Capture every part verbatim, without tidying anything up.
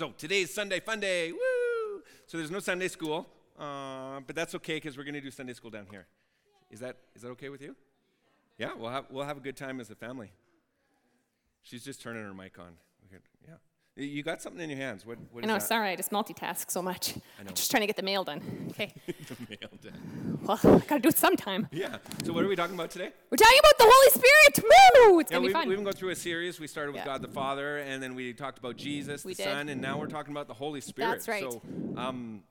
So today's Sunday Fun Day. Woo! So there's no Sunday school, uh, but that's okay because we're going to do Sunday school down here. Is that is that okay with you? Yeah, we'll have we'll have a good time as a family. She's just turning her mic on. Yeah. You got something in your hands. What, what I know, is that? sorry, I just multitask so much. I know. I'm just trying to get the mail done. Okay. The mail done. Well, I gotta do it sometime. Yeah. So what are we talking about today? We're talking about the Holy Spirit. Woo! It's Yeah, gonna be we've, fun. we've been going through a series. We started with Yeah. God the Father, and then we talked about Jesus, We the did. Son, and now we're talking about the Holy Spirit. That's right. So um,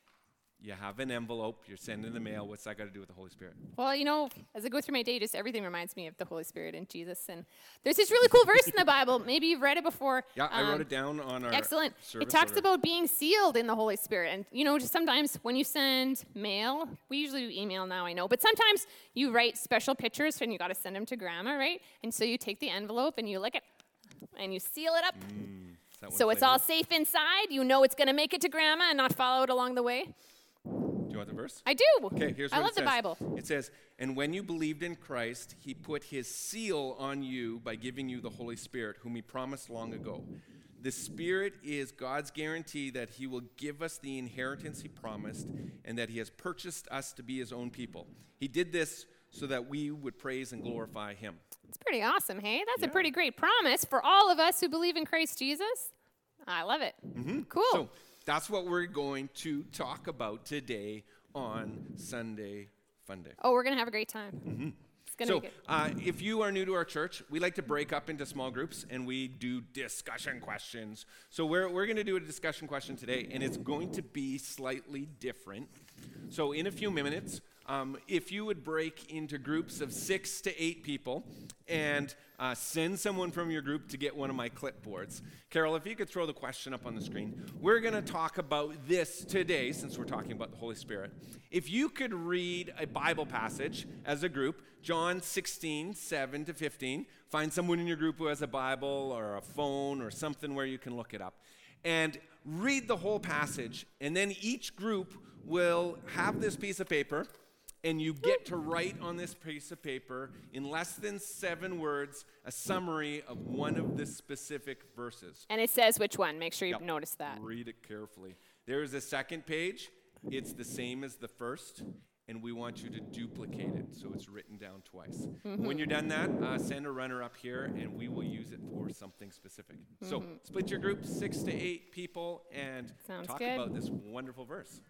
you have an envelope. You're sending the mail. What's that got to do with the Holy Spirit? Well, you know, as I go through my day, just everything reminds me of the Holy Spirit and Jesus. And there's this really cool verse in the Bible. Maybe you've read it before. Yeah, I Um, wrote it down on our Excellent. service It talks order. about being sealed in the Holy Spirit. And, you know, just sometimes when you send mail, we usually do email now, I know, but sometimes you write special pictures and you got to send them to grandma, right? And so you take the envelope and you lick it and you seal it up. Mm, is that one So it's all flavored? safe inside. You know it's going to make it to grandma and not fall out along the way. Do you want the verse? I do. Okay, here's I what love it the says. Bible. It says, "And when you believed in Christ, he put his seal on you by giving you the Holy Spirit, whom he promised long ago. The Spirit is God's guarantee that he will give us the inheritance he promised and that he has purchased us to be his own people. He did this so that we would praise and glorify him." It's pretty awesome, hey? That's Yeah. a pretty great promise for all of us who believe in Christ Jesus. I love it. Mm-hmm. Cool. So that's what we're going to talk about today on Sunday Fun Day. Oh, we're going to have a great time. Mm-hmm. It's going to So, be good. uh, if you are new to our church, we like to break up into small groups and we do discussion questions. So, we're, we're going to do a discussion question today, and it's going to be slightly different. So, in a few minutes, um, if you would break into groups of six to eight people and uh, send someone from your group to get one of my clipboards. Carol, if you could throw the question up on the screen. We're going to talk about this today, since we're talking about the Holy Spirit. If you could read a Bible passage as a group, John sixteen, seven to fifteen, find someone in your group who has a Bible or a phone or something where you can look it up, and read the whole passage, and then each group will have this piece of paper, and you get to write on this piece of paper in less than seven words a summary of one of the specific verses. And it says which one. Make sure you Yep. notice that. Read it carefully. There is a second page. It's the same as the first, and we want you to duplicate it so it's written down twice. Mm-hmm. When you're done that, uh, send a runner up here, and we will use it for something specific. So split your group, six to eight people, and Sounds talk good. about this wonderful verse.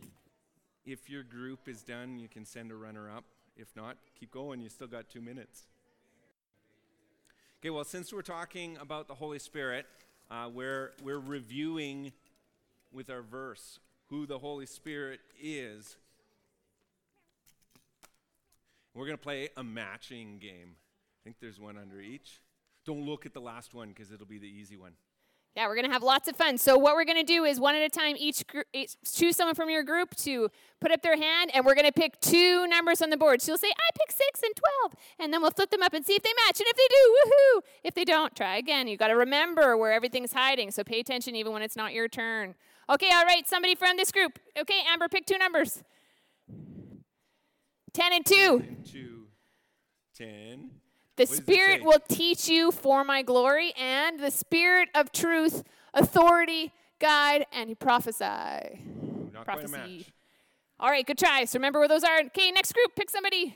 If your group is done, you can send a runner up. If not, keep going. You still got two minutes. Okay, well, since we're talking about the Holy Spirit, uh, we're, we're reviewing with our verse who the Holy Spirit is. We're going to play a matching game. I think there's one under each. Don't look at the last one because it'll be the easy one. Yeah, we're going to have lots of fun. So what we're going to do is one at a time, each, gr- each choose someone from your group to put up their hand, and we're going to pick two numbers on the board. So you'll say, I pick six and twelve, and then we'll flip them up and see if they match. And if they do, woohoo! If they don't, try again. You got to remember where everything's hiding, so pay attention even when it's not your turn. Okay, all right, somebody from this group. Okay, Amber, pick two numbers. Ten and two. And two, ten. The What does it Spirit say? will teach you for my glory, and the Spirit of truth, authority, guide, and prophesy. Ooh, not quite a Prophecy. match. All right, good try. So remember where those are. Okay, next group, pick somebody.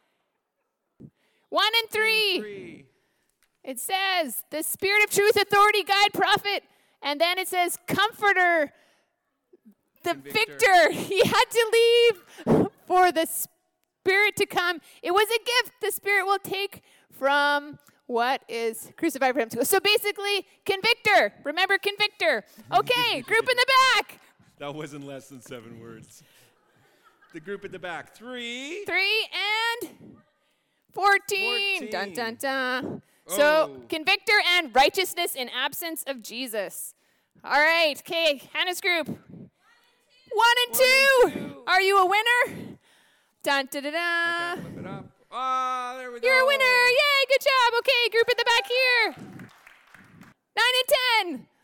One and three. Three. It says, the Spirit of truth, authority, guide, prophet. And then it says, comforter, the Convictor. victor. He had to leave for the Spirit to come. It was a gift the Spirit will take from what is crucified for him to go. So basically, convictor. Remember convictor. Okay, group in the back. That wasn't less than seven words. The group at the back. Three. Three and fourteen. Dun, fourteen. dun, dun. So, Oh. convictor and righteousness in absence of Jesus. All right, okay, Hannah's group. One and, One two. and two. Are you a winner? Dun, da, da, da. I can't flip it up. Ah, there we go. You're a winner. Yay, good job. Okay, group at the back here. Nine and ten.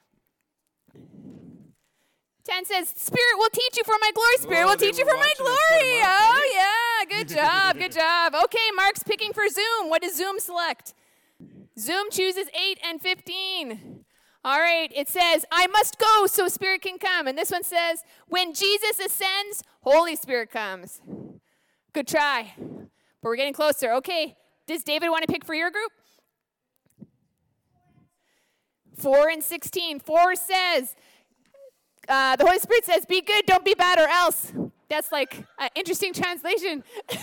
Ten says, Spirit will teach you for my glory. Spirit Oh, will they teach you were for my watching us glory. put 'em up, Oh, eh? yeah. Good job. Good job. Okay, Mark's picking for Zoom. What does Zoom select? Zoom chooses eight and fifteen. All right, it says, I must go so Spirit can come. And this one says, when Jesus ascends, Holy Spirit comes. Good try. But we're getting closer. Okay, does David want to pick for your group? four and sixteen. four says, uh, the Holy Spirit says, be good, don't be bad, or else. That's like an interesting translation.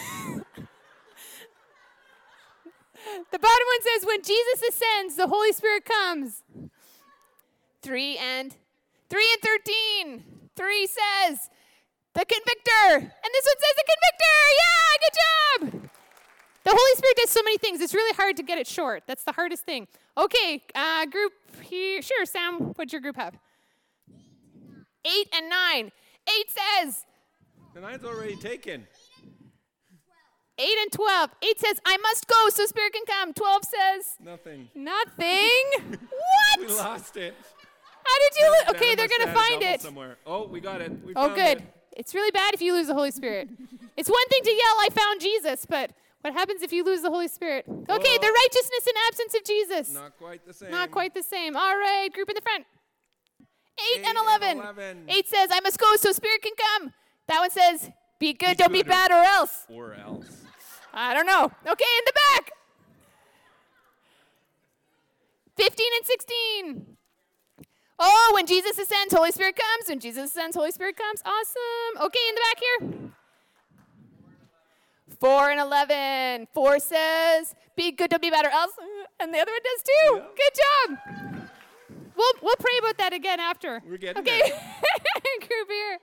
The bottom one says, when Jesus ascends, the Holy Spirit comes. Three and three and thirteen. Three says, the convictor. And this one says the convictor. Yeah, good job. The Holy Spirit does so many things. It's really hard to get it short. That's the hardest thing. Okay, uh, group here. Sure, Sam, what'd your group have? Eight and nine. Eight says. The nine's already taken. Eight and twelve. Eight says, I must go so Spirit can come. Twelve says. Nothing. Nothing. What? We lost it. How did you lose? Ben Okay, they're must going to have had a find double it. Somewhere. Oh, we got it. We Oh, found good. it. It's really bad if you lose the Holy Spirit. It's one thing to yell, I found Jesus, but what happens if you lose the Holy Spirit? Okay, Well, the righteousness and absence of Jesus. Not quite the same. Not quite the same. All right, group in the front. Eight, Eight and eleven. and eleven. Eight says, I must go so Spirit can come. That one says, be good, Be don't be good or- bad, or else. Or else. I don't know. Okay, in the back. fifteen and sixteen. Oh, when Jesus ascends, Holy Spirit comes. When Jesus ascends, Holy Spirit comes. Awesome. Okay, in the back here. four and eleven. four says, be good, don't be bad, or else. And the other one does too. Yeah. Good job. We'll, we'll pray about that again after. We're getting okay. Group here.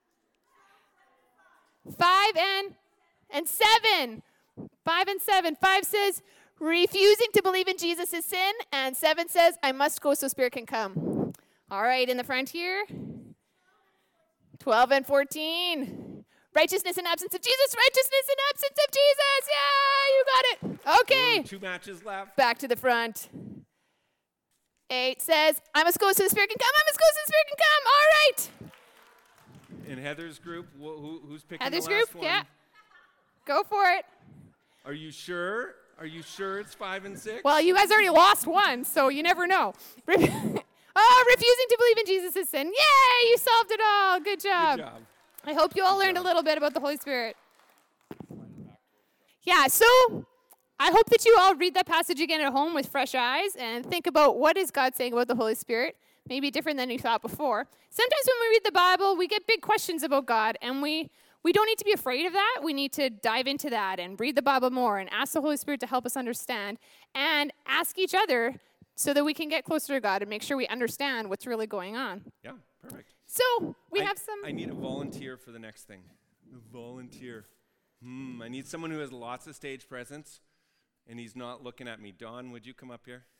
Five and, and seven. Five and seven. Five says, refusing to believe in Jesus is sin. And seven says, I must go so Spirit can come. All right, in the front here. twelve and fourteen. Righteousness in absence of Jesus. Righteousness in absence of Jesus. Yeah, you got it. Okay. Ooh, two matches left. Back to the front. Eight says, I must go so the Spirit can come. I must go so the Spirit can come. All right. In Heather's group, wh- who, who's picking Heather's the last group, one? yeah. Go for it. Are you sure? Are you sure it's five and six? Well, you guys already lost one, so you never know. Oh, refusing to believe in Jesus is sin. Yay, you solved it all. Good job. Good job. I hope you all Good learned job. a little bit about the Holy Spirit. Yeah, so I hope that you all read that passage again at home with fresh eyes and think about what is God saying about the Holy Spirit. Maybe different than you thought before. Sometimes when we read the Bible, we get big questions about God, and we, we don't need to be afraid of that. We need to dive into that and read the Bible more and ask the Holy Spirit to help us understand and ask each other so that we can get closer to God and make sure we understand what's really going on. Yeah, perfect. So we I, have some... I need a volunteer for the next thing. A volunteer. Hmm, I need someone who has lots of stage presence, and he's not looking at me. Don, would you come up here?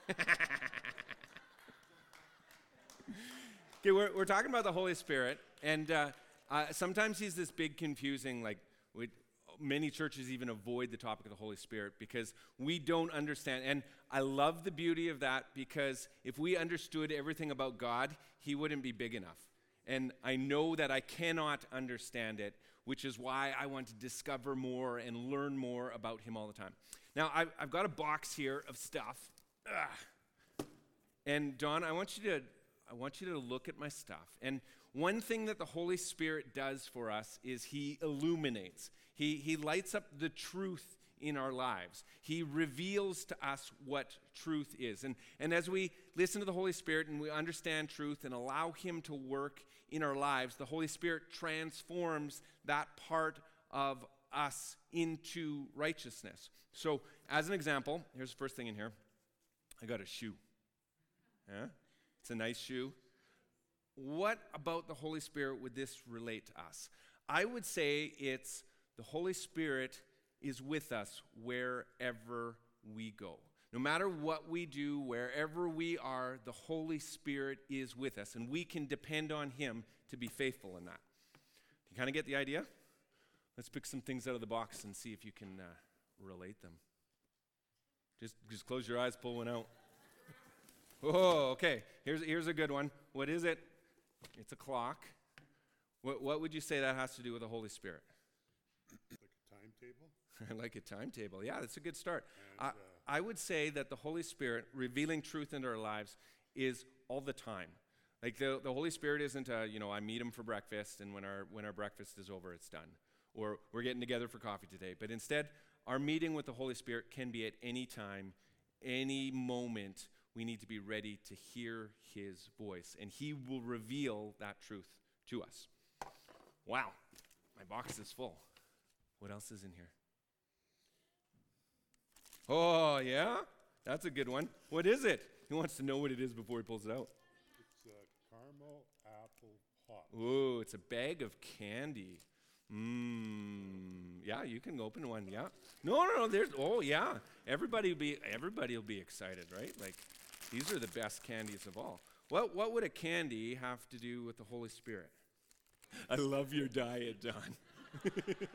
Okay, we're, we're talking about the Holy Spirit, and uh, uh, sometimes he's this big confusing, like, we, many churches even avoid the topic of the Holy Spirit because we don't understand. And I love the beauty of that because if we understood everything about God, he wouldn't be big enough. And I know that I cannot understand it, which is why I want to discover more and learn more about him all the time. Now, I've, I've got a box here of stuff. Ugh. And Don, I want you to I want you to look at my stuff. And one thing that the Holy Spirit does for us is he illuminates. He, he lights up the truth in our lives. He reveals to us what truth is. And, and as we listen to the Holy Spirit and we understand truth and allow him to work in our lives, the Holy Spirit transforms that part of us into righteousness. So as an example, here's the first thing in here. I got a shoe. Yeah? It's a nice shoe. What about the Holy Spirit would this relate to us? I would say it's the Holy Spirit is with us wherever we go. No matter what we do, wherever we are, the Holy Spirit is with us, and we can depend on him to be faithful in that. You kind of get the idea? Let's pick some things out of the box and see if you can uh, relate them. Just, just close your eyes, pull one out. Oh, okay. Here's, here's a good one. What is it? It's a clock. What, what would you say that has to do with the Holy Spirit? Like a timetable? Like a timetable. Yeah, that's a good start. And, I, uh, I would say that the Holy Spirit, revealing truth into our lives, is all the time. Like the, the Holy Spirit isn't a, you know, I meet him for breakfast, and when our when our breakfast is over, it's done. Or we're getting together for coffee today. But instead, our meeting with the Holy Spirit can be at any time, any moment. We need to be ready to hear his voice, and he will reveal that truth to us. Wow, my box is full. What else is in here? Oh, yeah? That's a good one. What is it? He wants to know what it is before he pulls it out. It's a caramel apple pop. Ooh, it's a bag of candy. Mmm. Yeah, you can open one. Yeah. No, no, no. There's. Oh, yeah. Everybody will be. Everybody will be excited, right? Like, these are the best candies of all. What What would a candy have to do with the Holy Spirit? I love your diet, Don.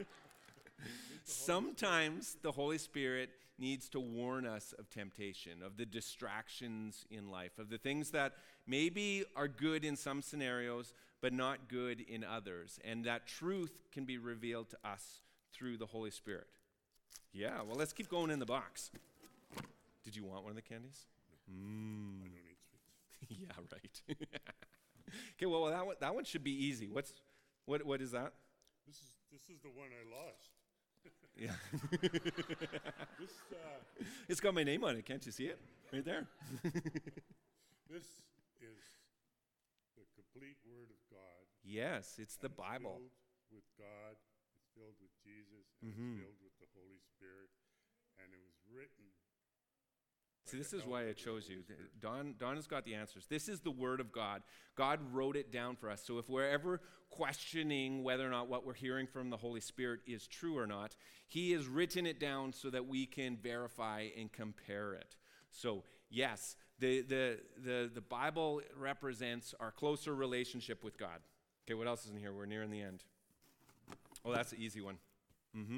Sometimes the Holy Spirit needs to warn us of temptation, of the distractions in life, of the things that maybe are good in some scenarios, but not good in others. And that truth can be revealed to us through the Holy Spirit. Yeah, well, let's keep going in the box. Did you want one of the candies? Mm. I don't eat sweets. Yeah, right. Okay, well, that one, that one should be easy. What's what? What is that? This is this is the one I lost. Yeah. This uh, It's got my name on it. Can't you see it? Right there. this is the complete Word of God. Yes, it's the and Bible. Filled with God. It's filled with Jesus, and Mhm. it's filled with the Holy Spirit, and it was written. See, by this the is help why I of the chose Holy you. Spirit. Don, Don has got the answers. This is the Word of God. God wrote it down for us. So if we're ever questioning whether or not what we're hearing from the Holy Spirit is true or not, he has written it down so that we can verify and compare it. So yes, the, the, the, the Bible represents our closer relationship with God. Okay, what else is in here? We're nearing the end. Oh, that's an easy one. Mm-hmm.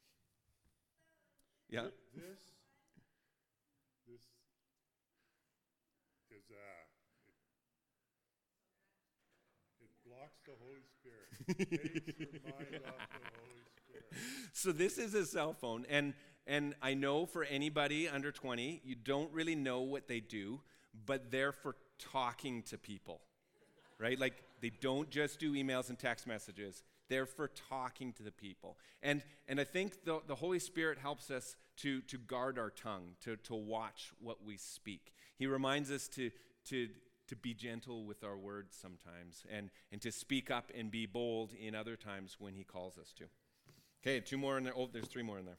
Yeah. Th- This, this is uh, it, it blocks the Holy Spirit. Takes your mind off the Holy Spirit. So this is a cell phone, and and I know for anybody under twenty, you don't really know what they do, but they're for talking to people, right? Like they don't just do emails and text messages. They're for talking to the people. And and I think the, the Holy Spirit helps us to, to guard our tongue, to, to watch what we speak. He reminds us to, to, to be gentle with our words sometimes, and, and to speak up and be bold in other times when he calls us to. Okay, two more in there. Oh, there's three more in there.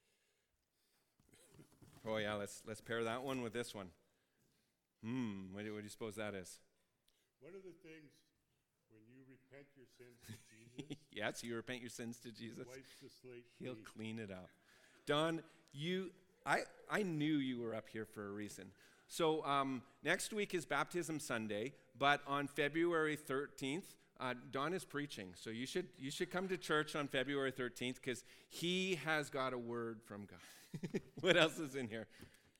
Oh yeah, let's let's pair that one with this one. Hmm, what do, what do you suppose that is? One of the things when you repent your sins to Jesus, Yes, you repent your sins to Jesus. wipes the slate He'll clean. clean it up. Don, you, I, I knew you were up here for a reason. So um, next week is Baptism Sunday, but on February thirteenth, uh, Don is preaching. So you should you should come to church on February thirteenth because he has got a word from God. What else is in here?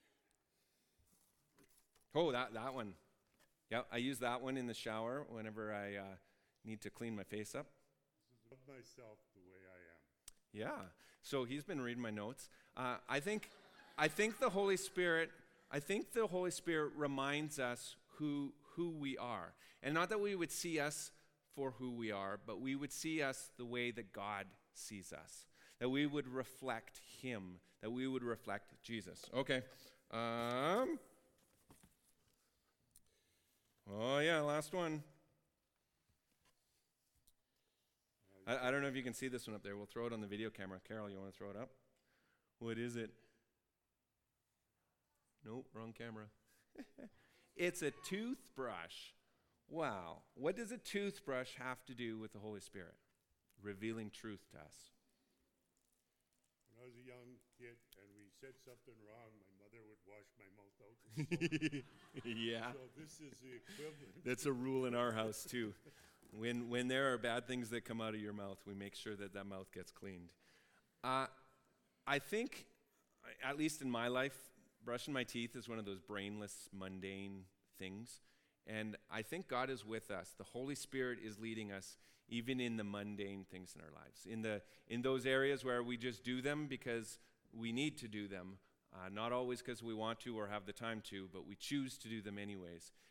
Oh, that that one. Yeah, I use that one in the shower whenever I uh, need to clean my face up. Love myself the way I am. Yeah. So he's been reading my notes. Uh, I think, I think the Holy Spirit. I think the Holy Spirit reminds us who who we are, and not that we would see us for who we are, but we would see us the way that God sees us. That we would reflect Him. That we would reflect Jesus. Okay. Um. Oh yeah, last one. I, I don't know if you can see this one up there. We'll throw it on the video camera. Carol, you want to throw it up? What is it? Nope, wrong camera. It's a toothbrush. Wow. What does a toothbrush have to do with the Holy Spirit? Revealing truth to us. When I was a young kid and we said something wrong, my mother would wash my mouth out with soap. Yeah. So this is the equivalent. That's a rule in our house too. When when there are bad things that come out of your mouth, we make sure that that mouth gets cleaned. Uh, I think, at least in my life, brushing my teeth is one of those brainless, mundane things. And I think God is with us. The Holy Spirit is leading us even in the mundane things in our lives. In the in those areas where we just do them because we need to do them. Uh, not always because we want to or have the time to, but we choose to do them anyways.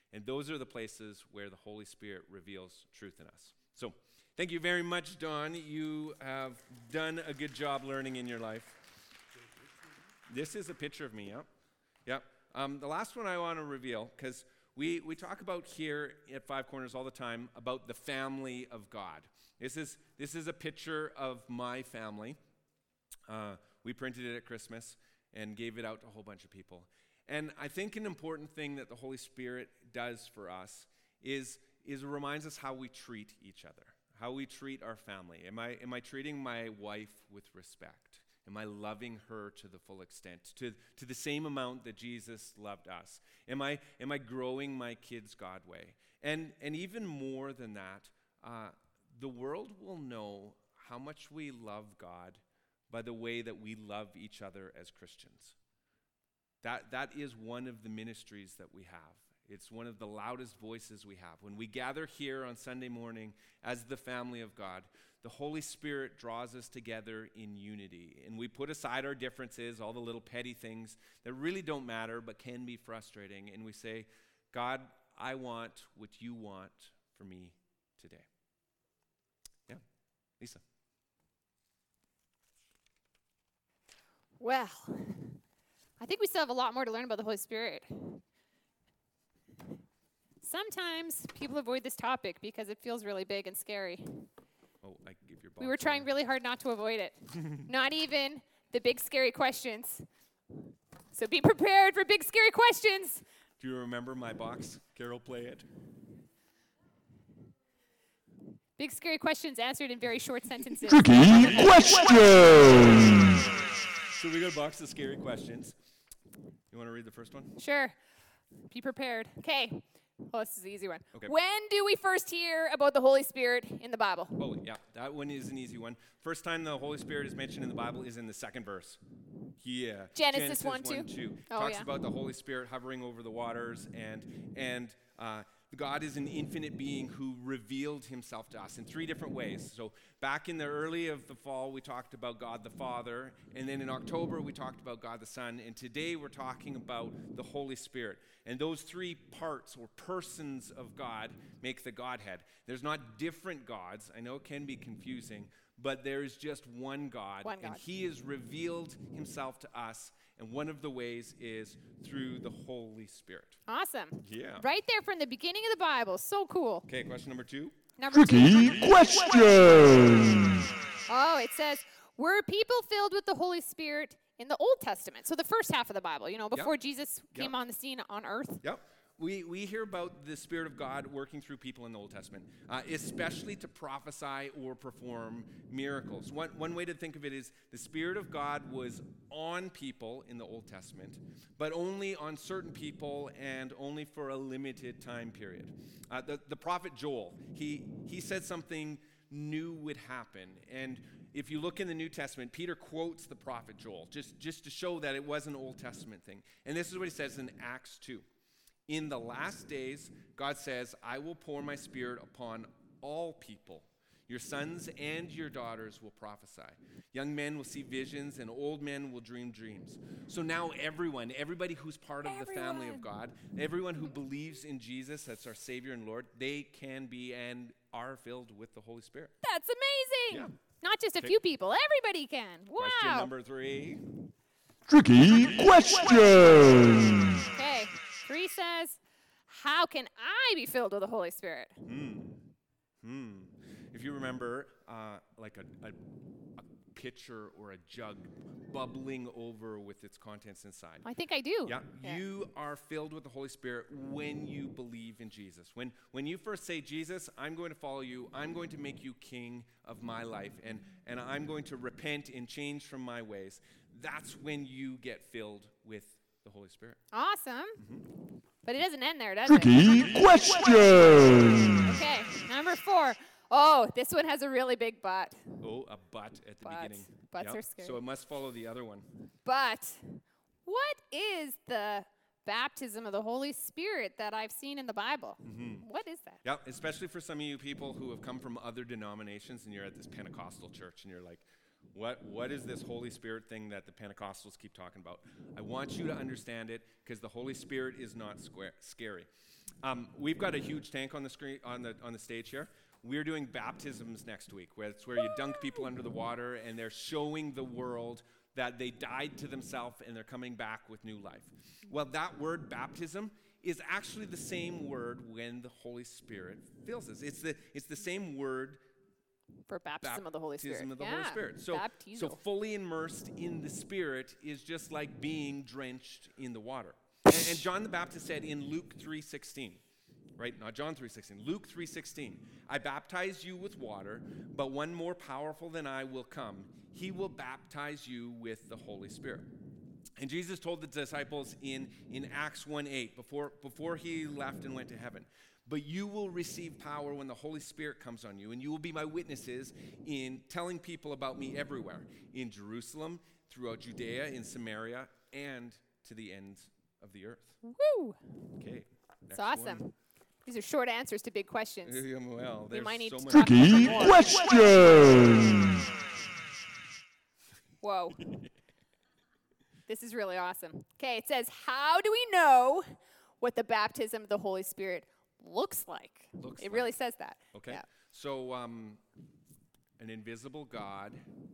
And those are the places where the Holy Spirit reveals truth in us. So thank you very much, Don. You have done a good job learning in your life. This is a picture of me, yep. Yep. Um, the last one I want to reveal, because we, we talk about here at Five Corners all the time about the family of God. This is, this is a picture of my family. Uh, we printed it at Christmas and gave it out to a whole bunch of people. And I think an important thing that the Holy Spirit does for us is, is it reminds us how we treat each other, how we treat our family. Am I, am I treating my wife with respect? Am I loving her to the full extent, to, to the same amount that Jesus loved us? Am I, am I growing my kids God way? And, and even more than that, uh, the world will know how much we love God by the way that we love each other as Christians. That, that is one of the ministries that we have. It's one of the loudest voices we have. When we gather here on Sunday morning as the family of God, the Holy Spirit draws us together in unity. And we put aside our differences, all the little petty things that really don't matter but can be frustrating. And we say, God, I want what you want for me today. Yeah, Lisa. Well, I think we still have a lot more to learn about the Holy Spirit. Sometimes people avoid this topic because it feels really big and scary. Oh, I can give your box. We were trying really hard not to avoid it. Not even the big scary questions. So be prepared for big scary questions. Do you remember my box? Carol, play it. Big scary questions answered in very short sentences. Tricky questions! So we got a box of scary questions. You want to read the first one? Sure. Be prepared. Okay. Oh, this is the easy one. Okay. When do we first hear about the Holy Spirit in the Bible? Oh, yeah, that one is an easy one. First time the Holy Spirit is mentioned in the Bible is in the second verse. Yeah. Genesis one, one two? two. Oh, Talks yeah. about the Holy Spirit hovering over the waters, and and uh, God is an infinite being who revealed himself to us in three different ways. So back in the early of the fall, we talked about God the Father, and then in October, we talked about God the Son, and today we're talking about the Holy Spirit. And those three parts or persons of God make the Godhead. There's not different gods. I know it can be confusing, but there is just one God, One God. and he has revealed himself to us, and one of the ways is through the Holy Spirit. Awesome. Yeah. Right there from the beginning of the Bible. So cool. Okay, question number two. Number two. Tricky questions! Oh, it says, were people filled with the Holy Spirit in the Old Testament? So the first half of the Bible, you know, before Yep. Jesus came Yep. on the scene on earth. Yep. We, we hear about the Spirit of God working through people in the Old Testament, uh, especially to prophesy or perform miracles. One, one way to think of it is the Spirit of God was on people in the Old Testament, but only on certain people and only for a limited time period. Uh, the, the prophet Joel, he, he said something new would happen. And if you look in the New Testament, Peter quotes the prophet Joel just, just to show that it was an Old Testament thing. And this is what he says in Acts two. In the last days, God says, I will pour my Spirit upon all people. Your sons and your daughters will prophesy. Young men will see visions, and old men will dream dreams. So now everyone, everybody who's part of the family of God, everyone who believes in Jesus as our Savior and Lord, they can be and are filled with the Holy Spirit. That's amazing. Yeah. Not just a Okay. few people. Everybody can. Wow. Question number three. Tricky questions! Okay. Three says, how can I be filled with the Holy Spirit? Hmm. If you remember, uh, like a, a, a pitcher or a jug bubbling over with its contents inside. I think I do. Yeah, you are filled with the Holy Spirit when you believe in Jesus. When when you first say, Jesus, I'm going to follow you. I'm going to make you king of my life, and, and I'm going to repent and change from my ways. That's when you get filled with the Holy Spirit. Awesome. Mm-hmm. But it doesn't end there, does it? Tricky questions! Okay. Number four. Oh, this one has a really big but. Oh, a but at the But. beginning. Butts Yep. are scary. So it must follow the other one. But what is the baptism of the Holy Spirit that I've seen in the Bible? Mm-hmm. What is that? Yeah, especially for some of you people who have come from other denominations and you're at this Pentecostal church and you're like, what, what is this Holy Spirit thing that the Pentecostals keep talking about? I want you to understand it because the Holy Spirit is not square, scary. Um, we've got a huge tank on the screen on the on the stage here. We're doing baptisms next week, where it's where you dunk people under the water, and they're showing the world that they died to themselves and they're coming back with new life. Well, that word baptism is actually the same word when the Holy Spirit fills us. It's the it's the same word. For baptism of the Holy Spirit. Baptism of the yeah. Holy Spirit. So, Baptizo. so fully immersed in the Spirit is just like being drenched in the water. And, and John the Baptist said in Luke three sixteen, right? Not John three sixteen. Luke three sixteen. I baptize you with water, but one more powerful than I will come. He will baptize you with the Holy Spirit. And Jesus told the disciples in, in Acts one eight, before, before he left and went to heaven, but you will receive power when the Holy Spirit comes on you, and you will be my witnesses in telling people about me everywhere, in Jerusalem, throughout Judea, in Samaria, and to the ends of the earth. Woo! Okay. It's awesome. One. These are short answers to big questions. Yeah, well, We there's might need so to much. talk Tricky about more. questions. Whoa. This is really awesome. Okay, it says, how do we know what the baptism of the Holy Spirit looks like? Looks it like. really says that. Okay. Yeah. So, um, an invisible God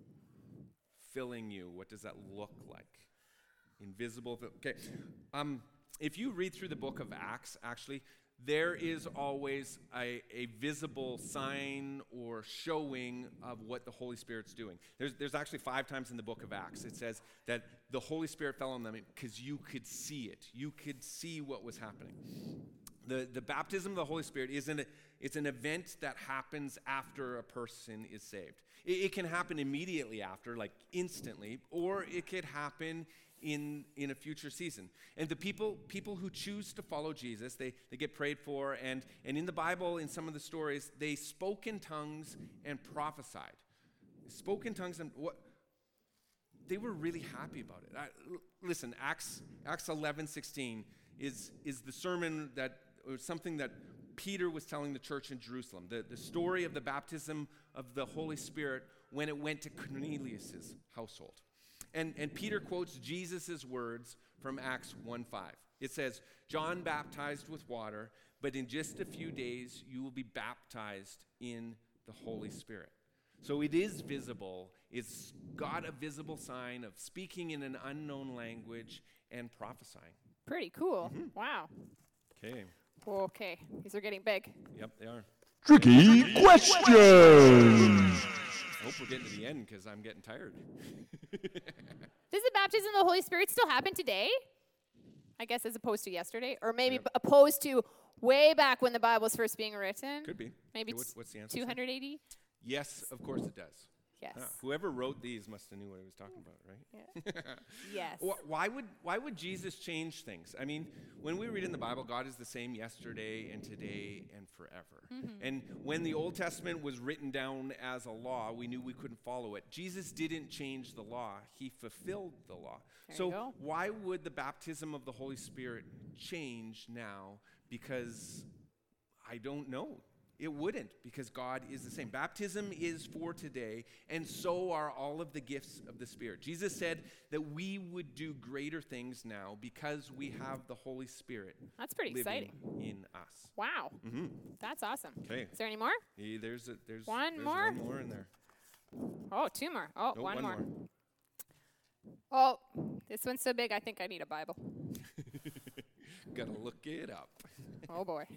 filling you. What does that look like? Invisible. Okay. Um, if you read through the book of Acts, actually, there is always a, a visible sign or showing of what the Holy Spirit's doing. There's, there's actually five times in the book of Acts it says that the Holy Spirit fell on them because you could see it. You could see what was happening. The, the baptism of the Holy Spirit is an, it's an event that happens after a person is saved. It, it can happen immediately after, like instantly, or it could happen in, in a future season. And the people people who choose to follow Jesus, they, they get prayed for, and, and in the Bible, in some of the stories, they spoke in tongues and prophesied. They spoke in tongues and what? They were really happy about it. I, l- listen, Acts Acts eleven sixteen is is the sermon that or something that Peter was telling the church in Jerusalem. The the story of the baptism of the Holy Spirit when it went to Cornelius' household. And, and Peter quotes Jesus' words from Acts one five. It says, John baptized with water, but in just a few days you will be baptized in the Holy Spirit. So it is visible. It's got a visible sign of speaking in an unknown language and prophesying. Pretty cool. Mm-hmm. Wow. Okay. Okay. These are getting big. Yep, they are. Tricky questions. I hope we're getting to the end because I'm getting tired. Does the baptism of the Holy Spirit still happen today? I guess as opposed to yesterday? Or maybe Yep. b- opposed to way back when the Bible was first being written? Could be. Maybe Okay, what- what's the answer, sir? two hundred A D? Yes, of course it does. Yes. Ah, whoever wrote these must have knew what he was talking about, right? Yes. Wh- Why would why would Jesus change things? I mean, when we read in the Bible, God is the same yesterday and today and forever. And when the Old Testament was written down as a law, we knew we couldn't follow it. Jesus didn't change the law. He fulfilled the law. There so you go. why would the baptism of the Holy Spirit change now? Because I don't know. It wouldn't, because God is the same. Baptism is for today, and so are all of the gifts of the Spirit. Jesus said that we would do greater things now because we have the Holy Spirit That's pretty living exciting. in us. Wow. Mm-hmm. That's awesome. Okay. Is there any more? Yeah, there's a, there's One there's more? one more in there. Oh, two more. Oh, No, one, one more. more. Oh, this one's so big, I think I need a Bible. Gotta look it up. Oh, boy.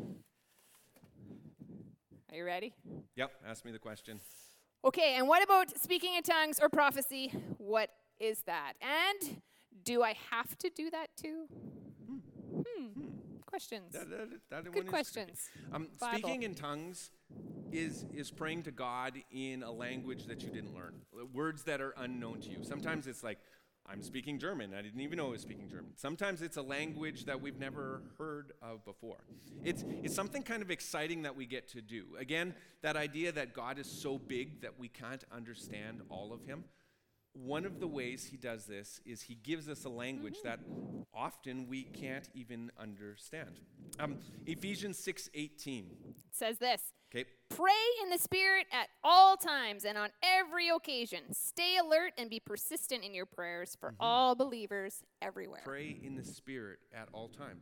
Are you ready? Yep, ask me the question. Okay, and what about speaking in tongues or prophecy? What is that? And do I have to do that too? Hmm. Questions. That, that, that one Good is questions. tricky. Um, Bible. speaking in tongues is is praying to God in a language that you didn't learn, uh, words that are unknown to you. Sometimes it's like, I'm speaking German. I didn't even know I was speaking German. Sometimes it's a language that we've never heard of before. It's it's something kind of exciting that we get to do. Again, that idea that God is so big that we can't understand all of him. One of the ways he does this is he gives us a language that often we can't even understand. Um, Ephesians six eighteen. It says this. Okay. Pray in the Spirit at all times and on every occasion. Stay alert and be persistent in your prayers for all believers everywhere. Pray in the Spirit at all times.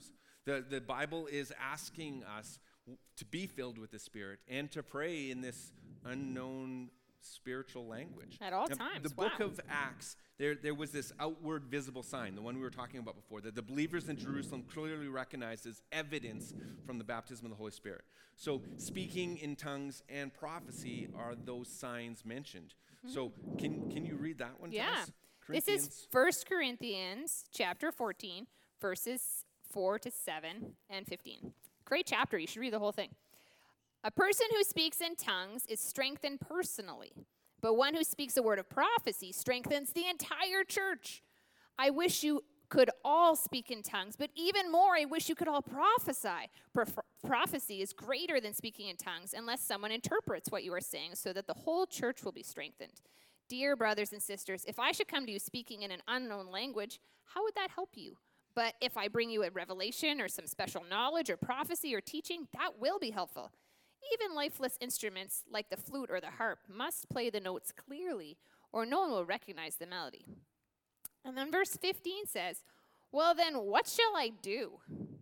The, the Bible is asking us w- to be filled with the Spirit and to pray in this unknown spiritual language. At all Now, times, The book wow. of Acts, there, there was this outward visible sign, the one we were talking about before, that the believers in Jerusalem clearly recognized as evidence from the baptism of the Holy Spirit. So speaking in tongues and prophecy are those signs mentioned. So can can you read that one to Yeah. us? This is First Corinthians chapter fourteen, verses four to seven and fifteen. Great chapter. You should read the whole thing. A person who speaks in tongues is strengthened personally, but one who speaks a word of prophecy strengthens the entire church. I wish you could all speak in tongues, but even more, I wish you could all prophesy. Pro- prophecy is greater than speaking in tongues unless someone interprets what you are saying so that the whole church will be strengthened. Dear brothers and sisters, if I should come to you speaking in an unknown language, how would that help you? But if I bring you a revelation or some special knowledge or prophecy or teaching, that will be helpful. Even lifeless instruments like the flute or the harp must play the notes clearly, or no one will recognize the melody. And then verse fifteen says, well then, what shall I do?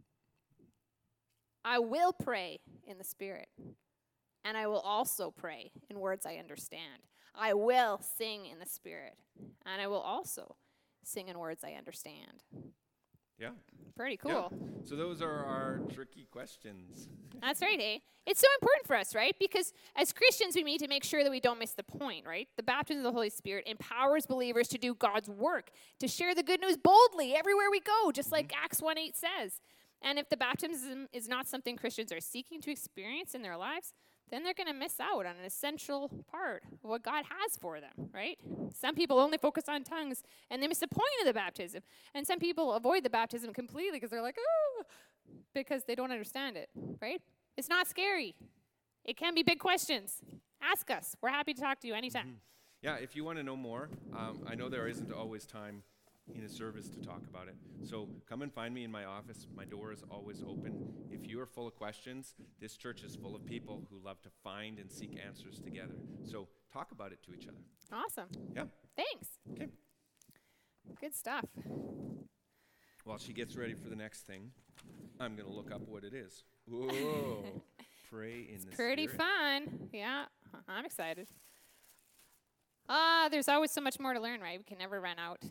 I will pray in the Spirit, and I will also pray in words I understand. I will sing in the Spirit, and I will also sing in words I understand. Yeah. Pretty Yeah. cool. So those are our tricky questions. That's right, eh? It's so important for us, right? Because as Christians, we need to make sure that we don't miss the point, right? The baptism of the Holy Spirit empowers believers to do God's work, to share the good news boldly everywhere we go, just like Acts one eight says. And if the baptism is not something Christians are seeking to experience in their lives, then they're going to miss out on an essential part of what God has for them, right? Some people only focus on tongues, and they miss the point of the baptism. And some people avoid the baptism completely because they're like, oh, because they don't understand it, right? It's not scary. It can be big questions. Ask us. We're happy to talk to you anytime. Mm-hmm. Yeah, if you want to know more, um, I know there isn't always time in a service to talk about it. So come and find me in my office. My door is always open. If you are full of questions, this church is full of people who love to find and seek answers together. So talk about it to each other. Awesome. Yeah. Thanks. Okay. Good stuff. While she gets ready for the next thing, I'm going to look up what it is. Whoa. Pray in the Pretty Spirit. fun. Yeah, I'm excited. Ah, there's always so much more to learn, right? We can never run out.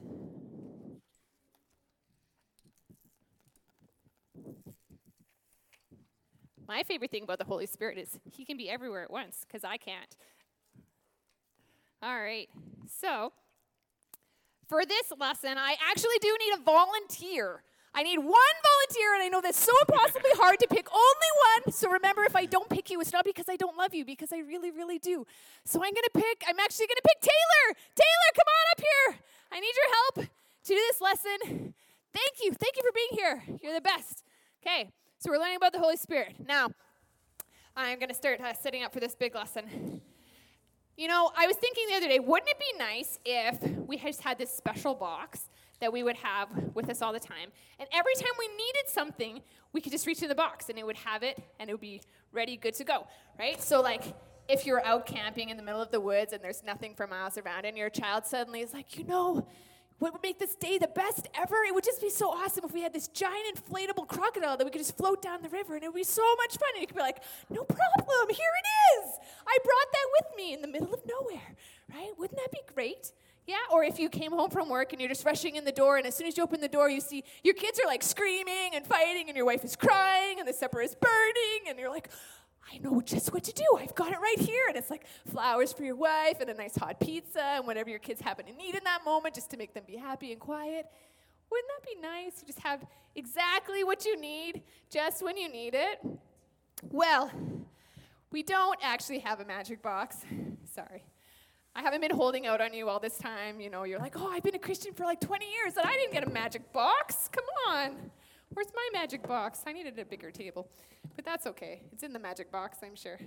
My favorite thing about the Holy Spirit is he can be everywhere at once, because I can't. All right, so for this lesson, I actually do need a volunteer. I need one volunteer, and I know that's so impossibly hard to pick only one. So remember, if I don't pick you, it's not because I don't love you, because I really, really do. So I'm going to pick, I'm actually going to pick Taylor. Taylor, come on up here. I need your help to do this lesson. Thank you. Thank you for being here. You're the best. Okay, so we're learning about the Holy Spirit. Now, I'm going to start uh, setting up for this big lesson. You know, I was thinking the other day, wouldn't it be nice if we just had this special box that we would have with us all the time, and every time we needed something, we could just reach in the box, and it would have it, and it would be ready, good to go, right? So, like, if you're out camping in the middle of the woods and there's nothing for miles around, and your child suddenly is like, you know, what would make this day the best ever? It would just be so awesome if we had this giant inflatable crocodile that we could just float down the river, and it would be so much fun. And you could be like, no problem, here it is. I brought that with me in the middle of nowhere, right? Wouldn't that be great? Yeah, or if you came home from work and you're just rushing in the door, and as soon as you open the door, you see your kids are like screaming and fighting, and your wife is crying, and the supper is burning, and you're like, I know just what to do. I've got it right here. And it's like flowers for your wife and a nice hot pizza and whatever your kids happen to need in that moment just to make them be happy and quiet. Wouldn't that be nice? You just have exactly what you need just when you need it. Well, we don't actually have a magic box. Sorry. I haven't been holding out on you all this time. You know, you're like, oh, I've been a Christian for like twenty years and I didn't get a magic box. Come on. Where's my magic box? I needed a bigger table. But that's okay. It's in the magic box, I'm sure.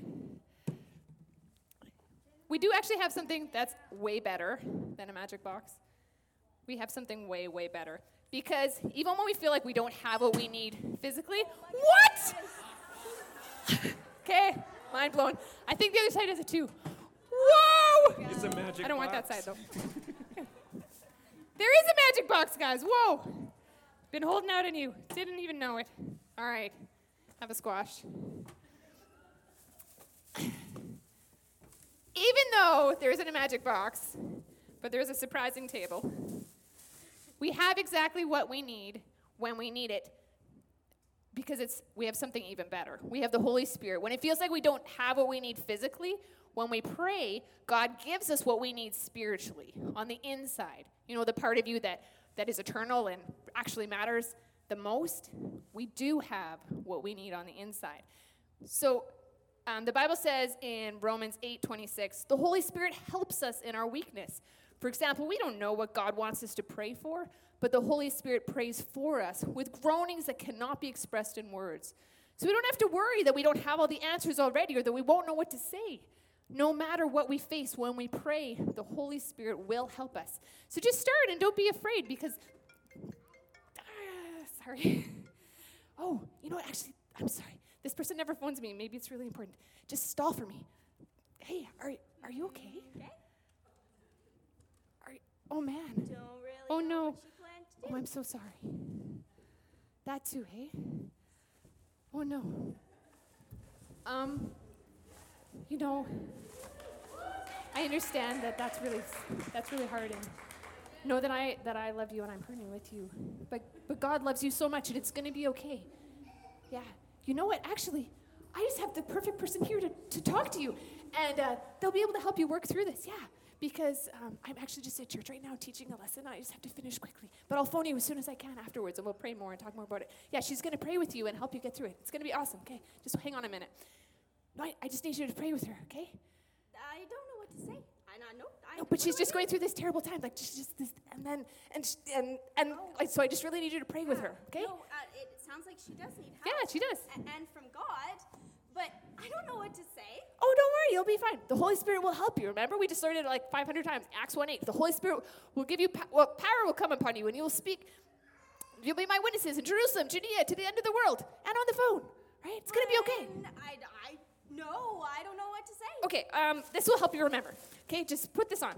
We do actually have something that's way better than a magic box. We have something way, way better. Because even when we feel like we don't have what we need physically, what? Okay, mind blown. I think the other side has it too. Whoa! It's a magic I don't want box. that side, though. There is a magic box, guys. Whoa. Been holding out on you. Didn't even know it. All right. Have a squash. Even though there isn't a magic box, but there's a surprising table, we have exactly what we need when we need it, because it's we have something even better. We have the Holy Spirit. When it feels like we don't have what we need physically, when we pray, God gives us what we need spiritually on the inside. You know, the part of you that, that is eternal and actually matters the most. We do have what we need on the inside. So um, the Bible says in Romans eight twenty-six, the Holy Spirit helps us in our weakness. For example, we don't know what God wants us to pray for, but the Holy Spirit prays for us with groanings that cannot be expressed in words. So we don't have to worry that we don't have all the answers already or that we won't know what to say. No matter what we face, when we pray, the Holy Spirit will help us. So just start and don't be afraid because, ah, sorry. Oh, you know what, actually, I'm sorry. This person never phones me. Maybe it's really important. Just stall for me. Hey, are, are you okay? Okay. Are, oh, man. Don't really Oh, know no. what you plan to do. Oh, I'm so sorry. That too, hey? Oh, no. Um, you know, I understand that that's really, that's really hard, and know that I, that I love you and I'm praying with you. But, but God loves you so much, and it's going to be okay. Yeah. You know what? Actually, I just have the perfect person here to, to talk to you, and uh, they'll be able to help you work through this, yeah. Because um, I'm actually just at church right now teaching a lesson. I just have to finish quickly. But I'll phone you as soon as I can afterwards, and we'll pray more and talk more about it. Yeah, she's going to pray with you and help you get through it. It's going to be awesome, okay? Just hang on a minute. No, I, I just need you to pray with her, okay? I don't know what to say. I not know. I, No, but what she's do I just do? going through this terrible time, like just, just this, and then, and sh- and and like, so I just really need you to pray with her, okay? No, uh, it sounds like she does need help. Yeah, she does. A- and from God, but I don't know what to say. Oh, don't worry, you'll be fine. The Holy Spirit will help you. Remember, we just learned it like five hundred times. Acts one eight. The Holy Spirit will give you, po- well, power will come upon you, and you will speak. You'll be my witnesses in Jerusalem, Judea, to the end of the world, and on the phone. Right? It's gonna be okay. And I, I, no, I don't know what to say. Okay. Um, this will help you remember. Okay, just put this on.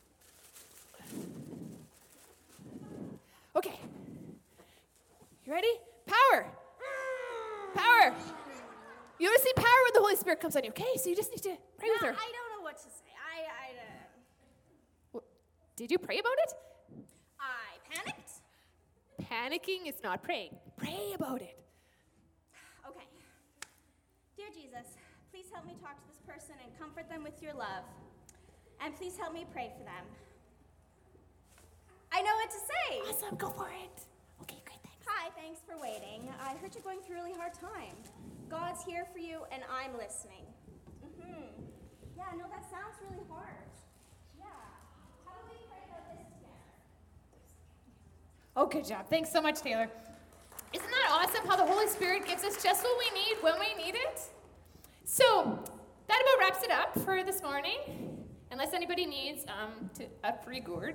Okay. You ready? Power. Power. You want to see power when the Holy Spirit comes on you, okay? So you just need to pray with No, her. I don't know what to say. I, I, uh, Well, did you pray about it? I panicked. Panicking is not praying. Pray about it. Okay. Dear Jesus, please help me talk to this person and comfort them with your love. And please help me pray for them. I know what to say. Awesome, go for it. Okay, great, thanks. Hi, thanks for waiting. I heard you're going through a really hard time. God's here for you, and I'm listening. Mm-hmm. Yeah, no, that sounds really hard. Yeah. How do we pray about this together? Oh, good job. Thanks so much, Taylor. Isn't that awesome how the Holy Spirit gives us just what we need when we need it? So that about wraps it up for this morning. Unless anybody needs um, to, a free gourd.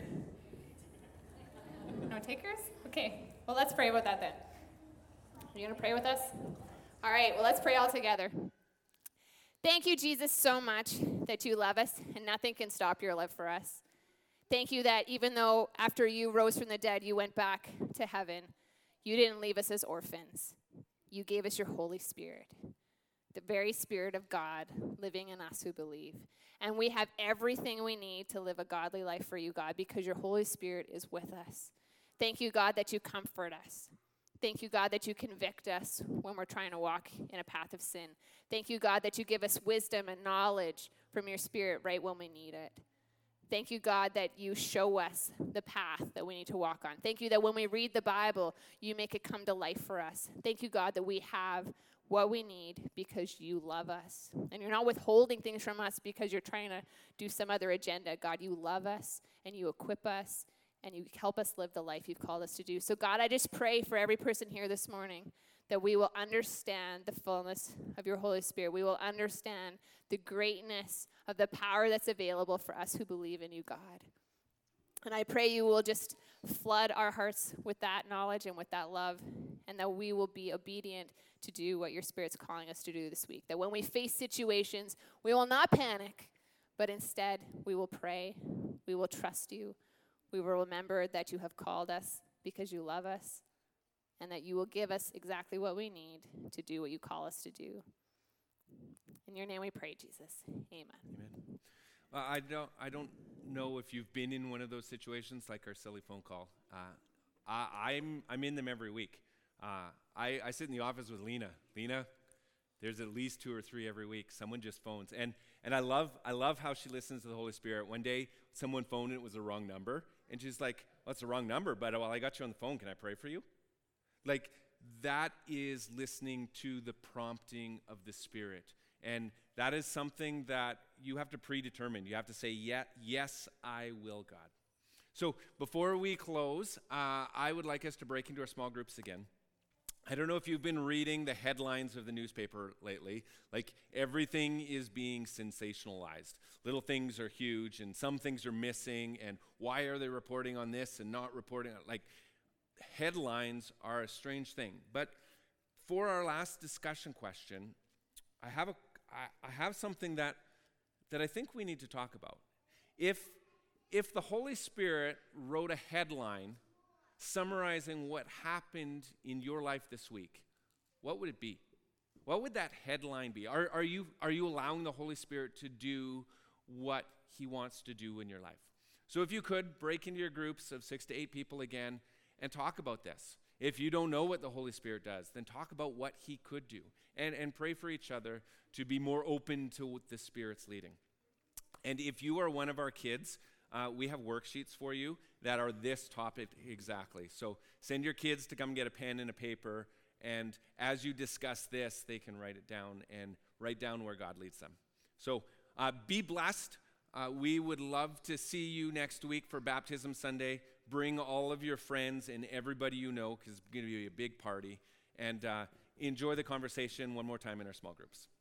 No takers? Okay. Well, let's pray about that then. Are you going to pray with us? All right. Well, let's pray all together. Thank you, Jesus, so much that you love us and nothing can stop your love for us. Thank you that even though after you rose from the dead, you went back to heaven, you didn't leave us as orphans. You gave us your Holy Spirit, the very Spirit of God living in us who believe. And we have everything we need to live a godly life for you, God, because your Holy Spirit is with us. Thank you, God, that you comfort us. Thank you, God, that you convict us when we're trying to walk in a path of sin. Thank you, God, that you give us wisdom and knowledge from your Spirit right when we need it. Thank you, God, that you show us the path that we need to walk on. Thank you that when we read the Bible, you make it come to life for us. Thank you, God, that we have what we need because you love us. And you're not withholding things from us because you're trying to do some other agenda. God, you love us and you equip us and you help us live the life you've called us to do. So, God, I just pray for every person here this morning that we will understand the fullness of your Holy Spirit. We will understand the greatness of the power that's available for us who believe in you, God. And I pray you will just flood our hearts with that knowledge and with that love, and that we will be obedient to do what your Spirit's calling us to do this week. That when we face situations, we will not panic, but instead we will pray, we will trust you, we will remember that you have called us because you love us, and that you will give us exactly what we need to do what you call us to do. In your name we pray, Jesus. Amen. Amen. Uh, I don't. I don't know if you've been in one of those situations, like our silly phone call. Uh, I, I'm. I'm in them every week. Uh, I, I sit in the office with Lena. Lena, there's at least two or three every week. Someone just phones, and and I love. I love how she listens to the Holy Spirit. One day, someone phoned and it was the wrong number, and she's like, "Well, it's the wrong number, but while I got you on the phone, can I pray for you?" Like, that is listening to the prompting of the Spirit. And that is something that you have to predetermine. You have to say, yeah, yes, I will, God. So before we close, uh, I would like us to break into our small groups again. I don't know if you've been reading the headlines of the newspaper lately. Like, everything is being sensationalized. Little things are huge, and some things are missing, and why are they reporting on this and not reporting on, like, headlines are a strange thing. But for our last discussion question, I have a I, I have something that that I think we need to talk about. If if the Holy Spirit wrote a headline summarizing what happened in your life this week, what would it be? What would that headline be? Are are you are you allowing the Holy Spirit to do what he wants to do in your life? So if you could break into your groups of six to eight people again and talk about this. If you don't know what the Holy Spirit does, then talk about what he could do, and, and pray for each other to be more open to what the Spirit's leading. And if you are one of our kids, uh, we have worksheets for you that are this topic exactly. So send your kids to come get a pen and a paper, and as you discuss this, they can write it down and write down where God leads them. So uh, be blessed. Uh, we would love to see you next week for Baptism Sunday. Bring all of your friends and everybody you know, because it's going to be a big party. And uh, enjoy the conversation one more time in our small groups.